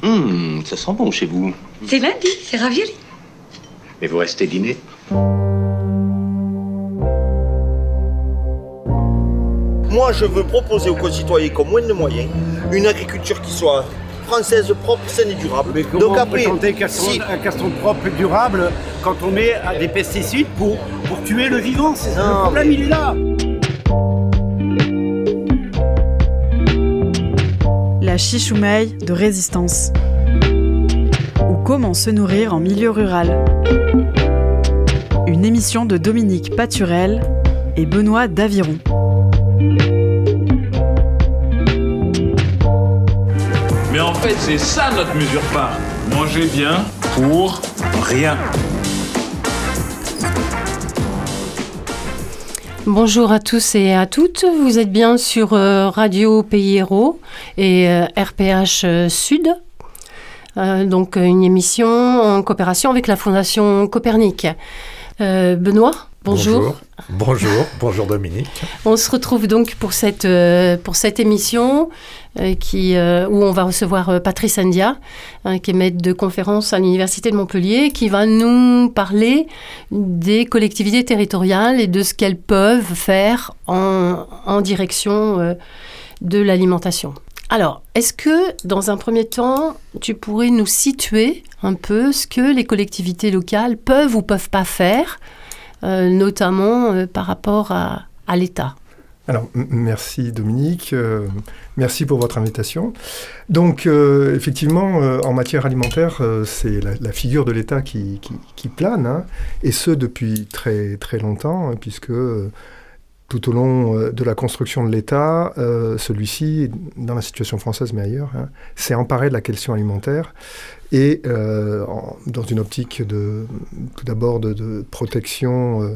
Ça sent bon chez vous. C'est lundi, c'est ravioli. Mais vous restez dîner? Moi, je veux proposer aux concitoyens qui ont moins de moyens une agriculture qui soit française, propre, saine et durable. Mais comment présenter un castron propre et durable quand on met des pesticides pour tuer le vivant? Le problème, il est là. La chichoumeille de résistance. Ou comment se nourrir en milieu rural. Une émission de Dominique Paturel et Benoît Daviron. Mais en fait, c'est ça notre mesure phare. Manger bien pour rien. Bonjour à tous et à toutes, vous êtes bien sur Radio Pays Héros et RPH Sud, donc une émission en coopération avec la Fondation Copernic. Benoît, bonjour. Bonjour Dominique. On se retrouve donc pour cette émission où on va recevoir Patrice Andia, qui est maître de conférence à l'Université de Montpellier, qui va nous parler des collectivités territoriales et de ce qu'elles peuvent faire en direction de l'alimentation. Alors, est-ce que, dans un premier temps, tu pourrais nous situer un peu ce que les collectivités locales peuvent ou peuvent pas faire, notamment par rapport à l'État? Alors, merci Dominique, merci pour votre invitation. Donc, effectivement, en matière alimentaire, c'est la figure de l'État qui plane, hein, et ce depuis très, très longtemps, puisque tout au long de la construction de l'État, celui-ci, dans la situation française mais ailleurs, hein, s'est emparé de la question alimentaire et dans une optique tout d'abord de protection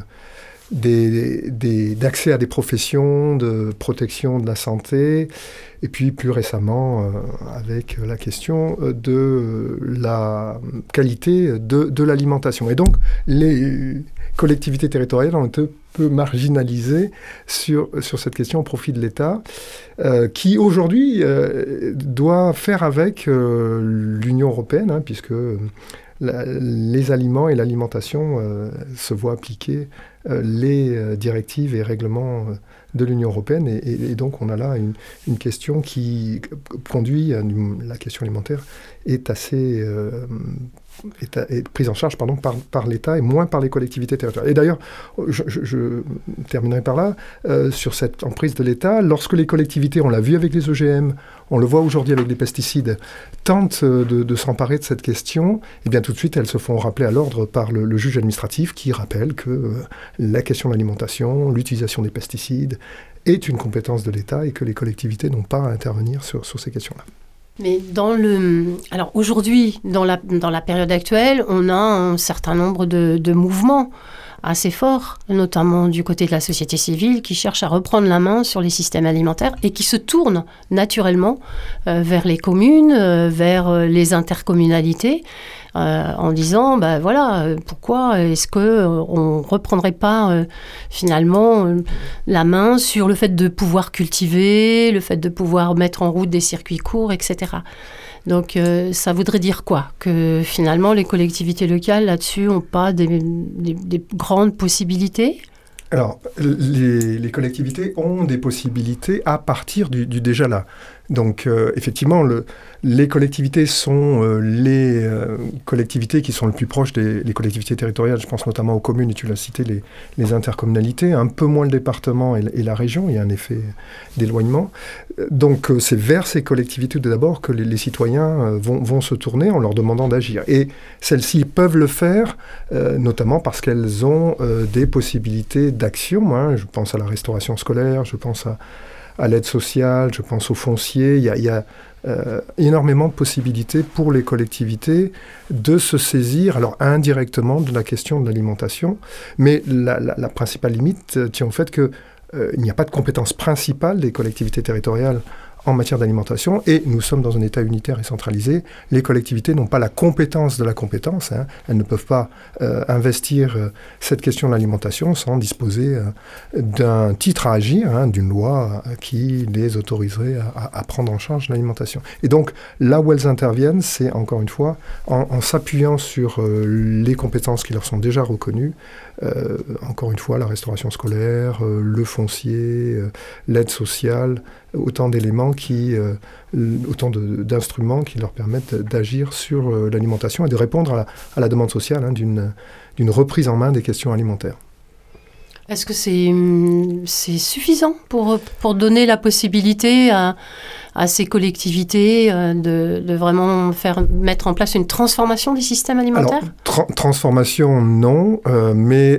d'accès à des professions, de protection de la santé, et puis plus récemment avec la question de la qualité de l'alimentation. Et donc les collectivités territoriales ont été peu marginalisées sur cette question au profit de l'État, qui aujourd'hui doit faire avec l'Union européenne, hein, puisque les aliments et l'alimentation se voient appliquer les directives et règlements de l'Union européenne, et donc on a là une question qui conduit à la question alimentaire est assez est prise en charge par l'État et moins par les collectivités territoriales. Et d'ailleurs, je terminerai par là, sur cette emprise de l'État, lorsque les collectivités, on l'a vu avec les OGM, on le voit aujourd'hui avec les pesticides, tentent de s'emparer de cette question, et bien tout de suite elles se font rappeler à l'ordre par le juge administratif qui rappelle que la question de l'alimentation, l'utilisation des pesticides est une compétence de l'État et que les collectivités n'ont pas à intervenir sur ces questions-là. Mais alors aujourd'hui, dans la période actuelle, on a un certain nombre de mouvements assez forts, notamment du côté de la société civile, qui cherche à reprendre la main sur les systèmes alimentaires et qui se tourne naturellement vers les communes, vers les intercommunalités, en disant, pourquoi est-ce qu'on ne reprendrait pas finalement la main sur le fait de pouvoir cultiver, le fait de pouvoir mettre en route des circuits courts, etc. Donc ça voudrait dire quoi? Que finalement les collectivités locales là-dessus n'ont pas des grandes possibilités? Alors, les collectivités ont des possibilités à partir du déjà là. Donc, effectivement, les collectivités sont les collectivités qui sont le plus proches des collectivités territoriales. Je pense notamment aux communes, et tu l'as cité, les intercommunalités, un peu moins le département et la région. Il y a un effet d'éloignement. Donc, c'est vers ces collectivités d'abord que les citoyens vont se tourner en leur demandant d'agir. Et celles-ci peuvent le faire, notamment parce qu'elles ont des possibilités d'action. Hein. Je pense à la restauration scolaire, je pense à l'aide sociale, je pense au foncier. Il y a énormément de possibilités pour les collectivités de se saisir, alors indirectement, de la question de l'alimentation. Mais la principale limite tient au fait qu'il n'y a pas de compétence principale des collectivités territoriales en matière d'alimentation, et nous sommes dans un État unitaire et centralisé. Les collectivités n'ont pas la compétence de la compétence, hein. Elles ne peuvent pas investir cette question de l'alimentation sans disposer d'un titre à agir, hein, d'une loi qui les autoriserait à prendre en charge l'alimentation. Et donc, là où elles interviennent, c'est encore une fois en s'appuyant sur les compétences qui leur sont déjà reconnues, encore une fois, la restauration scolaire, le foncier, l'aide sociale, autant d'éléments autant d'instruments qui leur permettent d'agir sur l'alimentation et de répondre à la demande sociale, hein, d'une reprise en main des questions alimentaires. Est-ce que c'est suffisant pour donner la possibilité à ces collectivités de vraiment mettre en place une transformation des systèmes alimentaires ? Alors, transformation, non, mais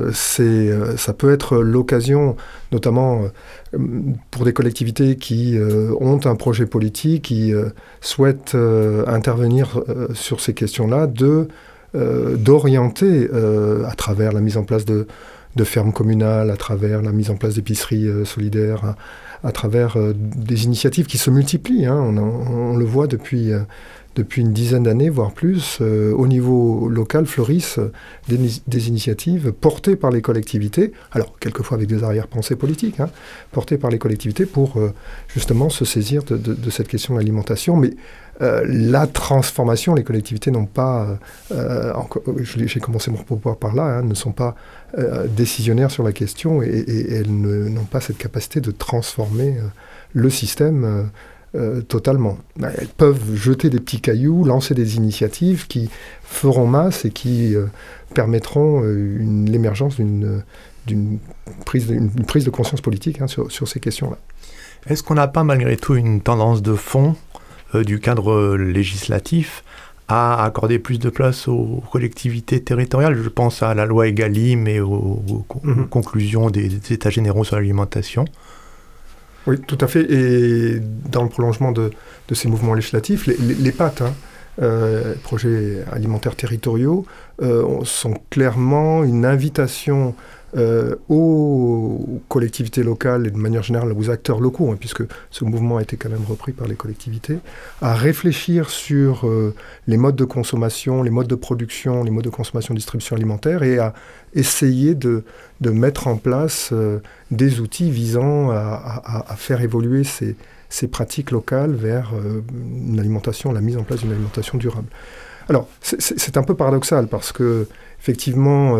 ça peut être l'occasion, notamment pour des collectivités qui ont un projet politique, qui souhaitent intervenir sur ces questions-là, d'orienter à travers la mise en place de fermes communales, à travers la mise en place d'épiceries solidaires, à travers des initiatives qui se multiplient. Hein. On le voit depuis une dizaine d'années, voire plus. Au niveau local, fleurissent des initiatives portées par les collectivités, alors quelquefois avec des arrière-pensées politiques, hein, portées par les collectivités pour justement se saisir de cette question de l'alimentation. Mais la transformation, les collectivités n'ont pas, j'ai commencé mon propos par là, hein, ne sont pas décisionnaires sur la question et elles n'ont pas cette capacité de transformer le système totalement. Elles peuvent jeter des petits cailloux, lancer des initiatives qui feront masse et qui permettront l'émergence d'une prise de conscience politique, hein, sur ces questions-là. Est-ce qu'on n'a pas malgré tout une tendance de fond du cadre législatif à accorder plus de place aux collectivités territoriales? Je pense à la loi Egalim et aux conclusions des États généraux sur l'alimentation. Oui, tout à fait. Et dans le prolongement de ces mouvements législatifs, les PAT, projets alimentaires territoriaux, sont clairement une invitation aux collectivités locales et de manière générale aux acteurs locaux, hein, puisque ce mouvement a été quand même repris par les collectivités, à réfléchir sur les modes de consommation, les modes de production, les modes de consommation et distribution alimentaire, et à essayer de mettre en place des outils visant à faire évoluer ces pratiques locales vers la mise en place d'une alimentation durable. Alors, c'est un peu paradoxal parce que, effectivement,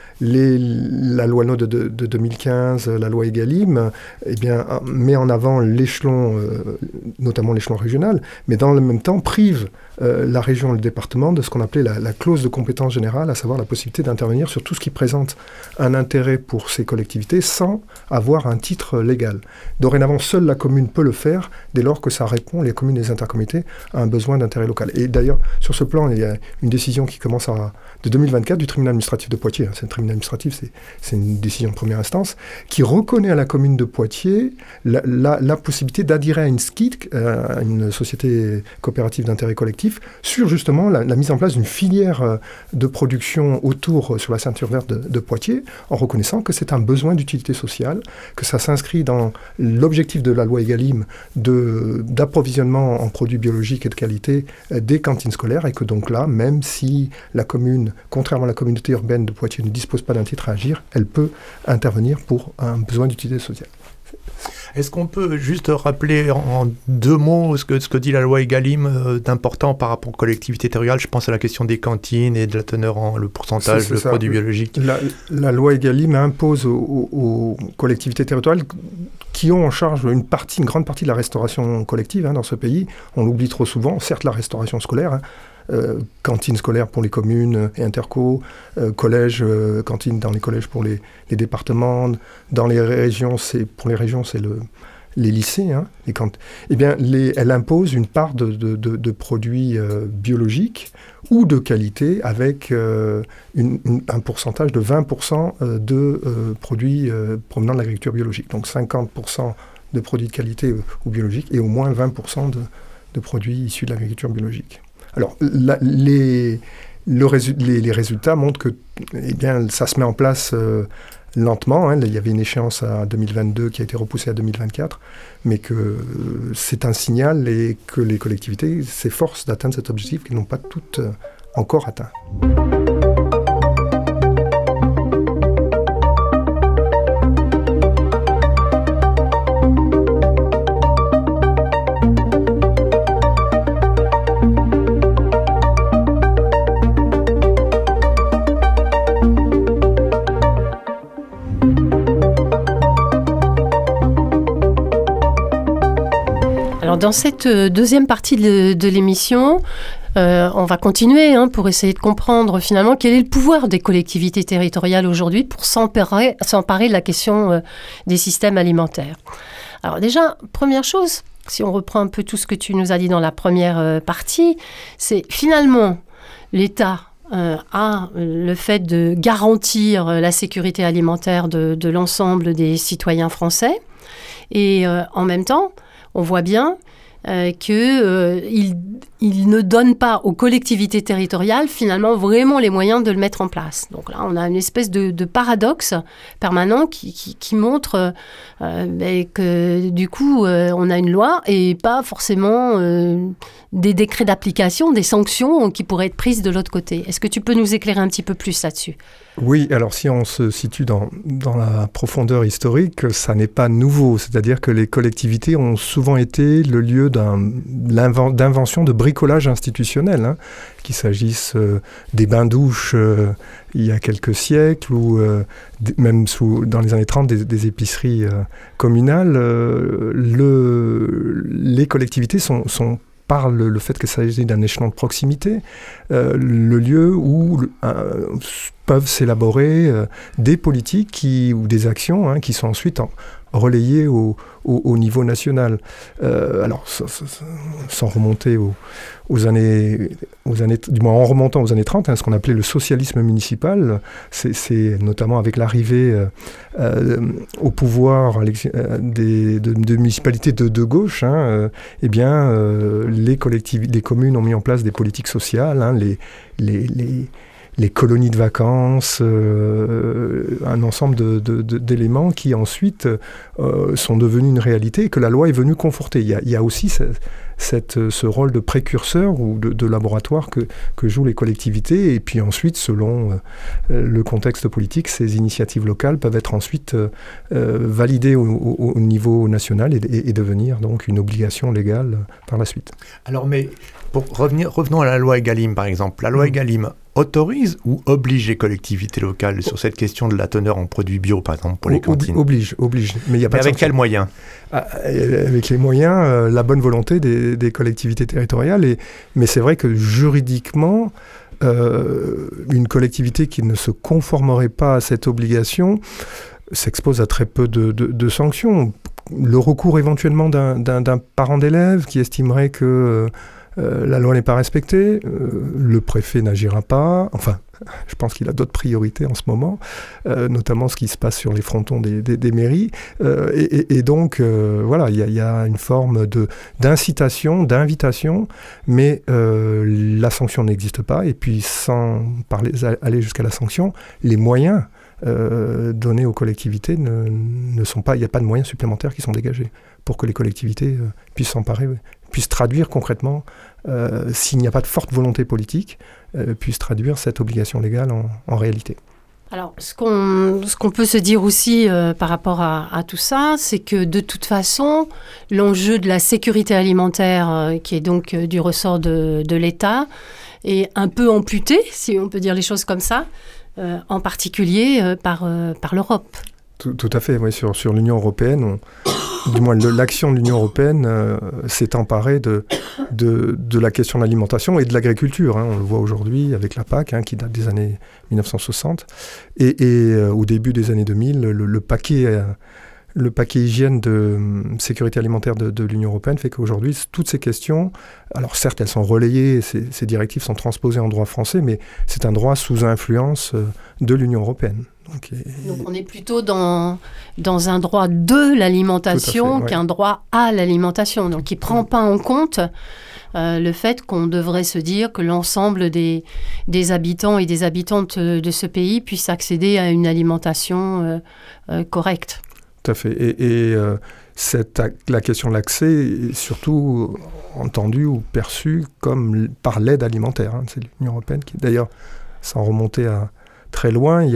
la loi NOD de 2015, la loi Egalim, met en avant l'échelon, notamment l'échelon régional, mais dans le même temps prive la région et le département de ce qu'on appelait la clause de compétence générale, à savoir la possibilité d'intervenir sur tout ce qui présente un intérêt pour ces collectivités sans avoir un titre légal. Dorénavant, seule la commune peut le faire dès lors que ça répond, les communes et les intercommunautés, à un besoin d'intérêt local. Et d'ailleurs, sur ce plan, il y a une décision qui commence de 2024 du tribunal administratif de Poitiers. C'est un tribunal administratif, c'est une décision de première instance, qui reconnaît à la commune de Poitiers la possibilité d'adhérer à une SCIC, à une société coopérative d'intérêt collectif, sur justement la mise en place d'une filière de production sur la ceinture verte de Poitiers, en reconnaissant que c'est un besoin d'utilité sociale, que ça s'inscrit dans l'objectif de la loi Egalim d'approvisionnement en produits biologiques et de qualité des cantines scolaires, et que donc là, même si la commune, contrairement à la communauté urbaine de Poitiers, ne dispose pas d'un titre à agir, elle peut intervenir pour un besoin d'utilité sociale. Est-ce qu'on peut juste rappeler en deux mots ce que dit la loi Egalim d'important par rapport aux collectivités territoriales? Je pense à la question des cantines et de la teneur le pourcentage de produits biologiques. La loi Egalim impose aux collectivités territoriales qui ont en charge une grande partie de la restauration collective, hein, dans ce pays. On l'oublie trop souvent, certes la restauration scolaire, hein, cantines scolaires pour les communes et interco, cantines dans les collèges pour les départements, dans les régions, pour les régions, c'est les lycées, hein, elle impose une part de produits biologiques ou de qualité avec un pourcentage de 20% de produits provenant de l'agriculture biologique. Donc 50% de produits de qualité ou biologiques et au moins 20% de produits issus de l'agriculture biologique. Alors, les résultats montrent que ça se met en place lentement. Il y avait une échéance à 2022 qui a été repoussée à 2024, mais que c'est un signal et que les collectivités s'efforcent d'atteindre cet objectif qu'elles n'ont pas toutes encore atteint. Alors dans cette deuxième partie de l'émission, on va continuer pour essayer de comprendre finalement quel est le pouvoir des collectivités territoriales aujourd'hui pour s'emparer de la question des systèmes alimentaires. Alors déjà, première chose, si on reprend un peu tout ce que tu nous as dit dans la première partie, c'est finalement l'État a le fait de garantir la sécurité alimentaire de l'ensemble des citoyens français. Et en même temps, on voit bien qu'il ne donne pas aux collectivités territoriales finalement vraiment les moyens de le mettre en place. Donc là, on a une espèce de paradoxe permanent qui montre que du coup, on a une loi et pas forcément des décrets d'application, des sanctions qui pourraient être prises de l'autre côté. Est-ce que tu peux nous éclairer un petit peu plus là-dessus ? Oui, alors si on se situe dans la profondeur historique, ça n'est pas nouveau. C'est-à-dire que les collectivités ont souvent été le lieu d'invention de bricolage institutionnel, qu'il s'agisse des bains-douches il y a quelques siècles ou même dans les années 30 des épiceries communales. Les collectivités sont par le fait que ça s'agit d'un échelon de proximité, le lieu où peuvent s'élaborer des politiques ou des actions qui sont ensuite relayées au niveau national. Alors, sans remonter aux années, du moins en remontant aux années 30, ce qu'on appelait le socialisme municipal, c'est notamment avec l'arrivée au pouvoir de municipalités de gauche, les communes ont mis en place des politiques sociales, les colonies de vacances, un ensemble d'éléments qui ensuite sont devenus une réalité et que la loi est venue conforter. Il y a aussi ce rôle de précurseur ou de laboratoire que jouent les collectivités, et puis ensuite, selon le contexte politique, ces initiatives locales peuvent être ensuite validées au niveau national et devenir donc une obligation légale par la suite. Alors, mais revenons à la loi Egalim, par exemple. La loi Egalim autorise ou oblige les collectivités locales sur cette question de la teneur en produits bio, par exemple, pour les cantines ? Oblige. Mais il y a pas avec quels moyens ? Avec les moyens, la bonne volonté des collectivités territoriales. Mais c'est vrai que juridiquement, une collectivité qui ne se conformerait pas à cette obligation s'expose à très peu de sanctions. Le recours éventuellement d'un parent d'élève qui estimerait que la loi n'est pas respectée, le préfet n'agira pas. Enfin, je pense qu'il a d'autres priorités en ce moment, notamment ce qui se passe sur les frontons des mairies. Et donc, voilà, il y a une forme d'incitation, d'invitation, mais la sanction n'existe pas. Et puis, sans aller jusqu'à la sanction, les moyens donnés aux collectivités ne sont pas... Il n'y a pas de moyens supplémentaires qui sont dégagés pour que les collectivités puissent s'emparer, puissent traduire concrètement, s'il n'y a pas de forte volonté politique, puissent traduire cette obligation légale en réalité. Alors, ce qu'on peut se dire aussi par rapport à tout ça, c'est que de toute façon, l'enjeu de la sécurité alimentaire, qui est donc du ressort de l'État, est un peu amputé, si on peut dire les choses comme ça, en particulier par l'Europe. Tout à fait, oui, sur l'Union européenne, du moins l'action de l'Union européenne s'est emparée de la question de l'alimentation et de l'agriculture. On le voit aujourd'hui avec la PAC, qui date des années 1960. Et au début des années 2000, le paquet hygiène de sécurité alimentaire de l'Union européenne fait qu'aujourd'hui, toutes ces questions, alors certes, elles sont relayées, ces directives sont transposées en droit français, mais c'est un droit sous influence de l'Union européenne. Donc on est plutôt dans un droit de l'alimentation qu'un droit à l'alimentation. Donc il ne prend pas en compte le fait qu'on devrait se dire que l'ensemble des habitants et des habitantes de ce pays puissent accéder à une alimentation correcte. Tout à fait. Et la question de l'accès est surtout entendue ou perçue comme par l'aide alimentaire. C'est l'Union européenne qui, d'ailleurs, sans remonter à très loin,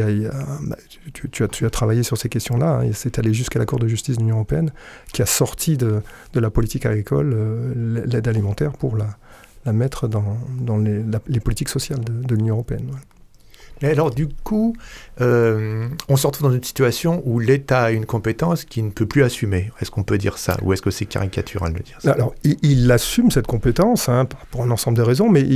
tu as travaillé sur ces questions-là, et c'est allé jusqu'à la Cour de justice de l'Union européenne qui a sorti de la politique agricole l'aide alimentaire pour la mettre dans les politiques sociales de l'Union européenne. Ouais. Et alors, du coup, on se retrouve dans une situation où l'État a une compétence qu'il ne peut plus assumer. Est-ce qu'on peut dire ça? Ou est-ce que c'est caricatural de dire ça? Alors, il assume cette compétence pour un ensemble de raisons, mais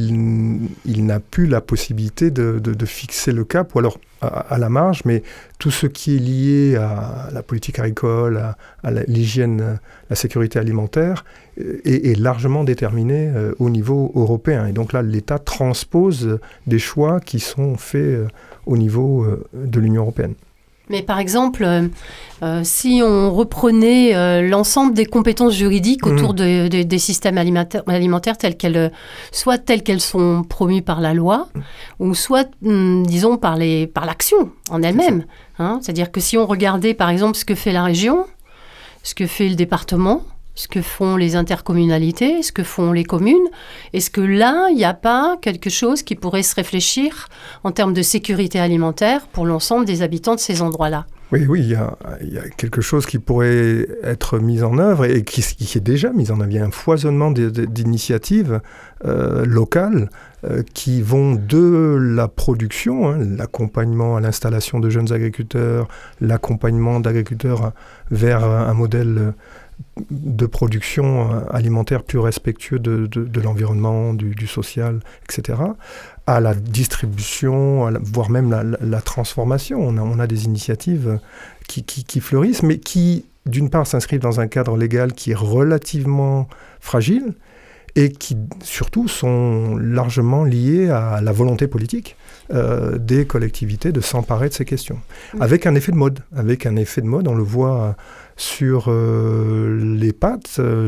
il n'a plus la possibilité de fixer le cap, ou alors à la marge, mais tout ce qui est lié à la politique agricole, à l'hygiène, la sécurité alimentaire, est largement déterminé au niveau européen. Et donc là, l'État transpose des choix qui sont faits au niveau de l'Union européenne. Mais par exemple, si on reprenait l'ensemble des compétences juridiques autour des systèmes alimentaires telles qu'elles sont promues par la loi, ou soit, disons, par l'action en elle-même. C'est-à-dire que si on regardait, par exemple, ce que fait la région, ce que fait le département, ce que font les intercommunalités, ce que font les communes, est-ce que là, il n'y a pas quelque chose qui pourrait se réfléchir en termes de sécurité alimentaire pour l'ensemble des habitants de ces endroits-là? Oui, il y a quelque chose qui pourrait être mis en œuvre et qui est déjà mis en œuvre. Il y a un foisonnement d'initiatives locales qui vont de la production, l'accompagnement à l'installation de jeunes agriculteurs, l'accompagnement d'agriculteurs vers un modèle de production alimentaire plus respectueux de l'environnement, du social, etc., à la distribution, voire même la transformation. On a des initiatives qui fleurissent, mais qui, d'une part, s'inscrivent dans un cadre légal qui est relativement fragile et qui, surtout, sont largement liées à la volonté politique des collectivités de s'emparer de ces questions. Avec un effet de mode. On le voit sur les PAT,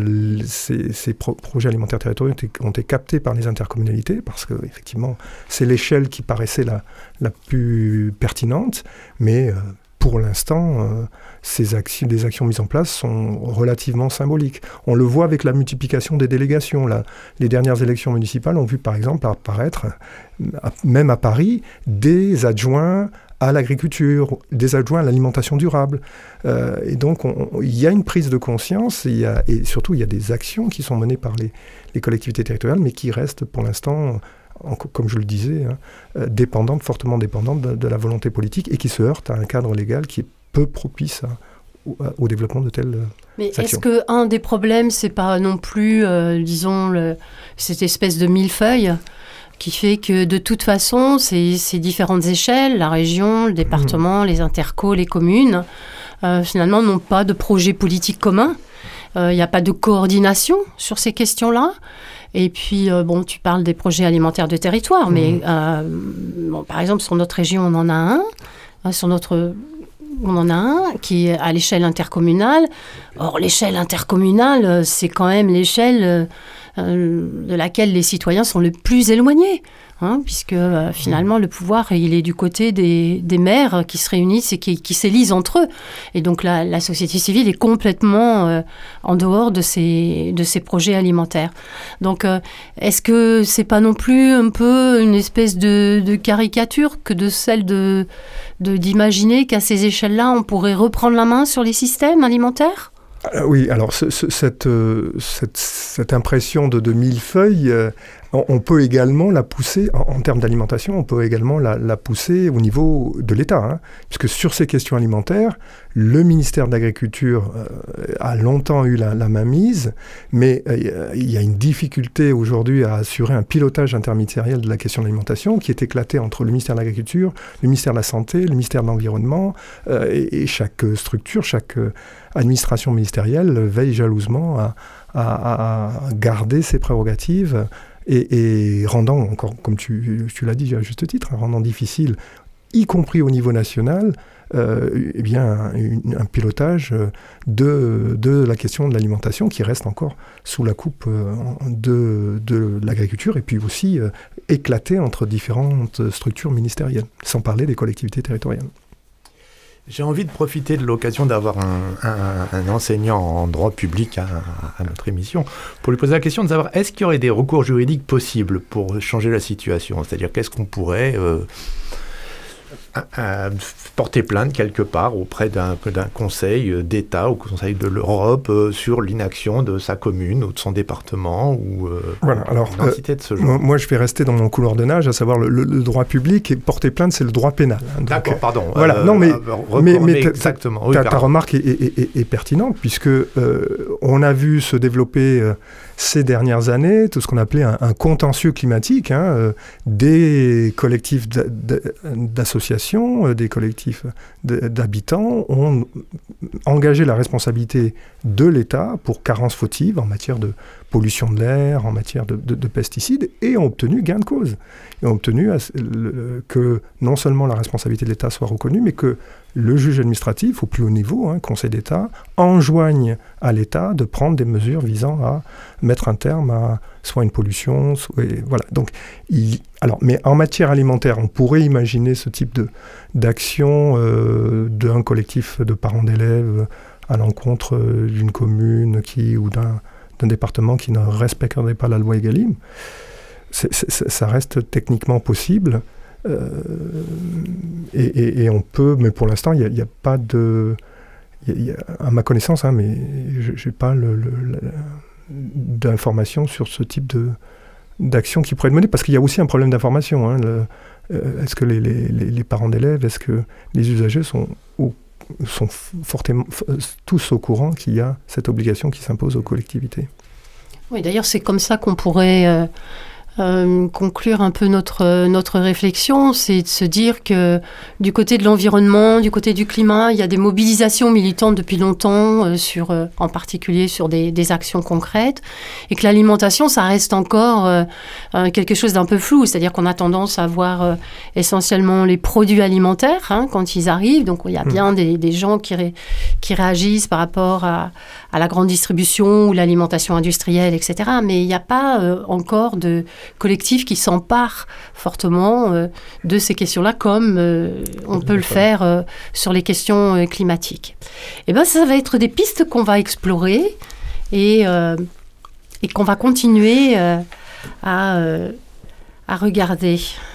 ces projets alimentaires territoriaux ont été captés par les intercommunalités parce que effectivement, c'est l'échelle qui paraissait la plus pertinente, mais pour l'instant, des actions mises en place sont relativement symboliques. On le voit avec la multiplication des délégations. Les dernières élections municipales ont vu par exemple apparaître, même à Paris, des adjoints à l'agriculture, des adjoints à l'alimentation durable. Et donc, il y a une prise de conscience et surtout, il y a des actions qui sont menées par les collectivités territoriales, mais qui restent pour l'instant, comme je le disais, fortement dépendantes de la volonté politique et qui se heurtent à un cadre légal qui est peu propice au développement de telles Mais actions. Est-ce qu'un des problèmes, c'est pas non plus, cette espèce de millefeuille qui fait que de toute façon, ces différentes échelles, la région, le département, les intercos, les communes, finalement n'ont pas de projet politique commun. Il n'y a pas de coordination sur ces questions-là. Et puis, tu parles des projets alimentaires de territoire, mais par exemple, sur notre région, on en a un. On en a un qui est à l'échelle intercommunale. Or, l'échelle intercommunale, c'est quand même l'échelle de laquelle les citoyens sont le plus éloignés, puisque finalement le pouvoir il est du côté des maires qui se réunissent et qui s'élisent entre eux. Et donc la société civile est complètement en dehors de ces projets alimentaires. Donc est-ce que c'est pas non plus un peu une espèce de caricature que de celle d'imaginer qu'à ces échelles-là on pourrait reprendre la main sur les systèmes alimentaires ? Oui, alors cette impression de millefeuille, on peut également la pousser, en termes d'alimentation, on peut également la pousser au niveau de l'État. Puisque sur ces questions alimentaires, le ministère de l'Agriculture a longtemps eu la mainmise, mais il y a une difficulté aujourd'hui à assurer un pilotage interministériel de la question de l'alimentation qui est éclaté entre le ministère de l'Agriculture, le ministère de la Santé, le ministère de l'Environnement, et chaque structure, chaque administration ministérielle veille jalousement à garder ses prérogatives et rendant, encore comme tu l'as dit à juste titre, rendant difficile y compris au niveau national, eh bien, un pilotage de la question de l'alimentation qui reste encore sous la coupe de l'agriculture et puis aussi éclaté entre différentes structures ministérielles, sans parler des collectivités territoriales. J'ai envie de profiter de l'occasion d'avoir un enseignant en droit public à notre émission pour lui poser la question de savoir est-ce qu'il y aurait des recours juridiques possibles pour changer la situation ? C'est-à-dire qu'est-ce qu'on pourrait porter plainte quelque part auprès d'un conseil d'État ou conseil de l'Europe sur l'inaction de sa commune ou de son département ou voilà, alors, une entité de ce genre. Moi, je vais rester dans mon couloir de nage, à savoir le droit public, et porter plainte, c'est le droit pénal. Hein, d'accord, pardon. Voilà, non, mais exactement. Oui, ta remarque est pertinente, puisque on a vu se développer ces dernières années tout ce qu'on appelait un contentieux climatique, des collectifs d'associations, des collectifs d'habitants ont engagé la responsabilité de l'État pour carence fautive en matière de pollution de l'air, en matière de pesticides, et ont obtenu gain de cause. Et ont obtenu que non seulement la responsabilité de l'État soit reconnue, mais que le juge administratif, au plus haut niveau, Conseil d'État, enjoigne à l'État de prendre des mesures visant à mettre un terme à soit une pollution, voilà. Donc, mais en matière alimentaire, on pourrait imaginer ce type d'action d'un collectif de parents d'élèves à l'encontre d'une commune ou d'un département qui ne respecterait pas la loi Egalim. Ça reste techniquement possible. Et on peut, mais pour l'instant, il n'y a pas de... à ma connaissance, mais je n'ai pas d'informations sur ce type d'action qui pourrait être menée, parce qu'il y a aussi un problème d'information. Est-ce que les parents d'élèves, est-ce que les usagers sont fortement, tous au courant qu'il y a cette obligation qui s'impose aux collectivités ? Oui, d'ailleurs, c'est comme ça qu'on pourrait... conclure un peu notre réflexion, c'est de se dire que du côté de l'environnement, du côté du climat, il y a des mobilisations militantes depuis longtemps, en particulier sur des actions concrètes, et que l'alimentation, ça reste encore quelque chose d'un peu flou, c'est-à-dire qu'on a tendance à voir essentiellement les produits alimentaires quand ils arrivent, donc il y a bien des gens qui réagissent par rapport à la grande distribution ou l'alimentation industrielle, etc., mais il n'y a pas encore de collectifs qui s'emparent fortement de ces questions-là, comme on peut le faire sur les questions climatiques. Et bien, ça va être des pistes qu'on va explorer et qu'on va continuer à regarder.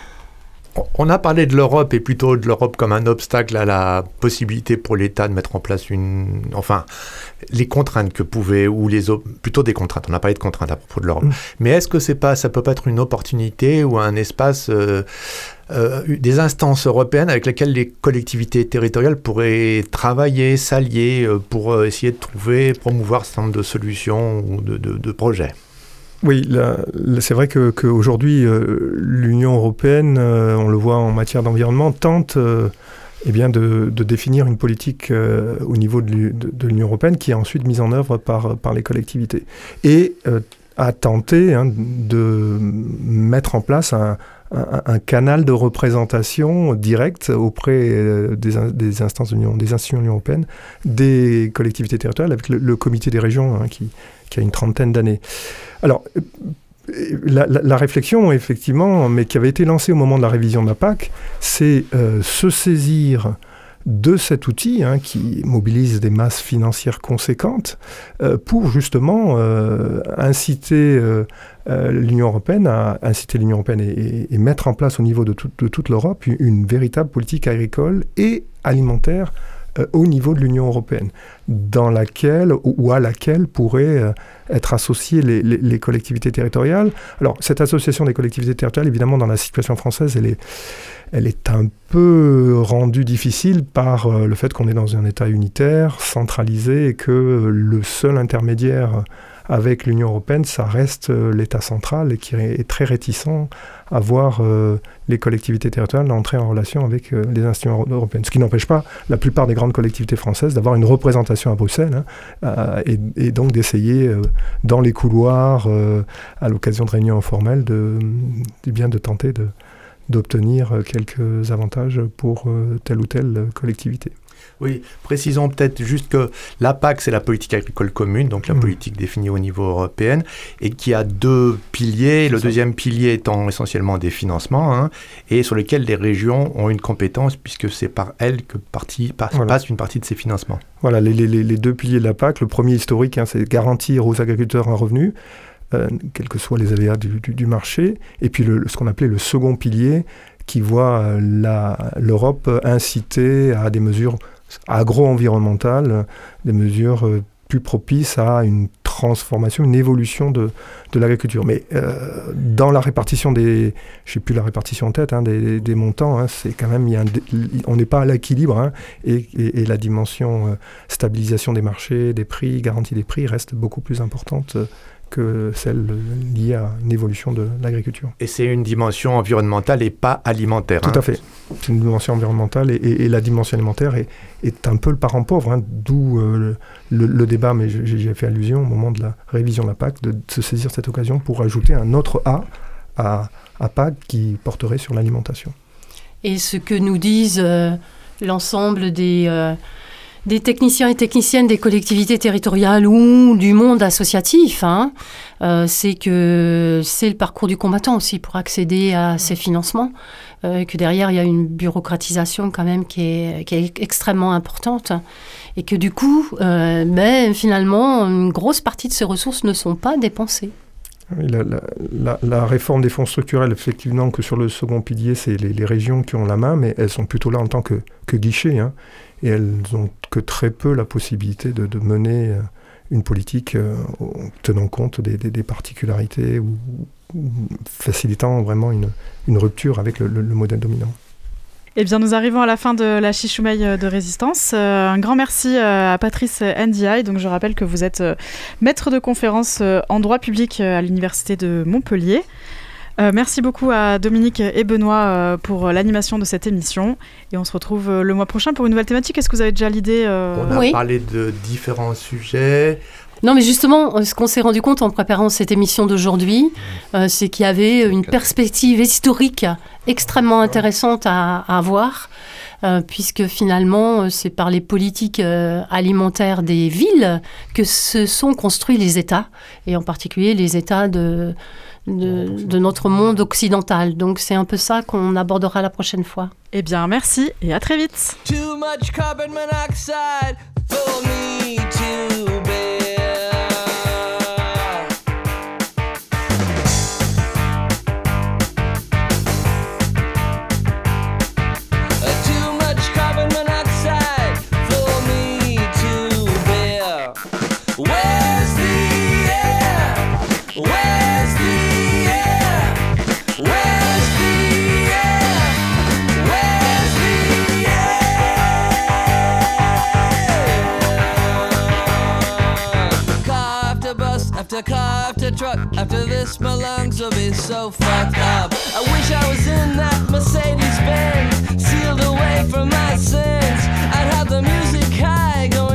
On a parlé de l'Europe et plutôt de l'Europe comme un obstacle à la possibilité pour l'État de mettre en place les contraintes que pouvait, plutôt des contraintes. On a parlé de contraintes à propos de l'Europe. Mais est-ce que ça peut pas être une opportunité ou un espace, des instances européennes avec lesquelles les collectivités territoriales pourraient travailler, s'allier pour essayer de promouvoir un certain nombre de solutions ou de projets ? Oui, c'est vrai qu'aujourd'hui, l'Union européenne, on le voit en matière d'environnement, tente de définir une politique au niveau de l'Union européenne qui est ensuite mise en œuvre par les collectivités. Et a tenté de mettre en place un canal de représentation directe auprès des instances des institutions de l'Union européenne, des collectivités territoriales, avec le comité des régions qui a une trentaine d'années. Alors, la réflexion, effectivement, mais qui avait été lancée au moment de la révision de la PAC, c'est se saisir de cet outil qui mobilise des masses financières conséquentes pour justement inciter l'Union européenne et mettre en place au niveau de toute l'Europe une véritable politique agricole et alimentaire au niveau de l'Union européenne, dans laquelle ou à laquelle pourraient être associées les collectivités territoriales. Alors, cette association des collectivités territoriales, évidemment, dans la situation française, elle est un peu rendue difficile par le fait qu'on est dans un État unitaire, centralisé, et que le seul intermédiaire avec l'Union européenne, ça reste l'État central et qui est très réticent à voir les collectivités territoriales entrer en relation avec les institutions européennes. Ce qui n'empêche pas la plupart des grandes collectivités françaises d'avoir une représentation à Bruxelles et donc d'essayer dans les couloirs, à l'occasion de réunions informelles, de tenter d'obtenir quelques avantages pour telle ou telle collectivité. Oui, précisons peut-être juste que la PAC, c'est la politique agricole commune, donc la politique définie au niveau européen, et qui a 2 piliers, le deuxième pilier étant essentiellement des financements, et sur lesquels les régions ont une compétence, puisque c'est par elles que passe une partie de ces financements. Voilà, les 2 piliers de la PAC, le premier historique, c'est garantir aux agriculteurs un revenu, quels que soient les aléas du marché, et puis ce qu'on appelait le second pilier, qui voit l'Europe inciter à des mesures agro-environnementales, des mesures plus propices à une transformation, une évolution de l'agriculture. Mais dans la répartition je ne sais plus la répartition en tête, des montants, c'est quand même, on n'est pas à l'équilibre, et la dimension stabilisation des marchés, des prix, garantie des prix reste beaucoup plus importante que celle liée à une évolution de l'agriculture. Et c'est une dimension environnementale et pas alimentaire. Tout à fait. C'est une dimension environnementale et la dimension alimentaire est un peu le parent pauvre, d'où le débat, mais j'ai fait allusion au moment de la révision de la PAC, de se saisir cette occasion pour ajouter un autre A à PAC qui porterait sur l'alimentation. Et ce que nous disent l'ensemble des techniciens et techniciennes des collectivités territoriales ou du monde associatif, c'est que c'est le parcours du combattant aussi pour accéder à ces financements, que derrière il y a une bureaucratisation quand même qui est extrêmement importante et que du coup, finalement, une grosse partie de ces ressources ne sont pas dépensées. Oui, la réforme des fonds structurels, effectivement, que sur le second pilier, c'est les régions qui ont la main, mais elles sont plutôt là en tant que guichet, et elles n'ont que très peu la possibilité de mener une politique tenant compte des particularités ou facilitant vraiment une rupture avec le modèle dominant. Eh bien, nous arrivons à la fin de la Chichoumeil de Résistance. Un grand merci à Patrice Ndiaye. Donc, je rappelle que vous êtes maître de conférence en droit public à l'Université de Montpellier. Merci beaucoup à Dominique et Benoît pour l'animation de cette émission. Et on se retrouve le mois prochain pour une nouvelle thématique. Est-ce que vous avez déjà l'idée On a parlé de différents sujets. Non, mais justement, ce qu'on s'est rendu compte en préparant cette émission d'aujourd'hui, c'est qu'il y avait une perspective historique extrêmement intéressante à voir, puisque finalement, c'est par les politiques alimentaires des villes que se sont construits les États, et en particulier les États de notre monde occidental. Donc c'est un peu ça qu'on abordera la prochaine fois. Eh bien, merci et à très vite. Too much carbon monoxide for me to bear. Too much carbon monoxide for me to bear. Where's the air? Where's the air? Where's the air? Where's the air? Car after bus, after car after truck, after this my lungs will be so fucked up. I wish I was in that Mercedes Benz, sealed away from my sins. I'd have the music high going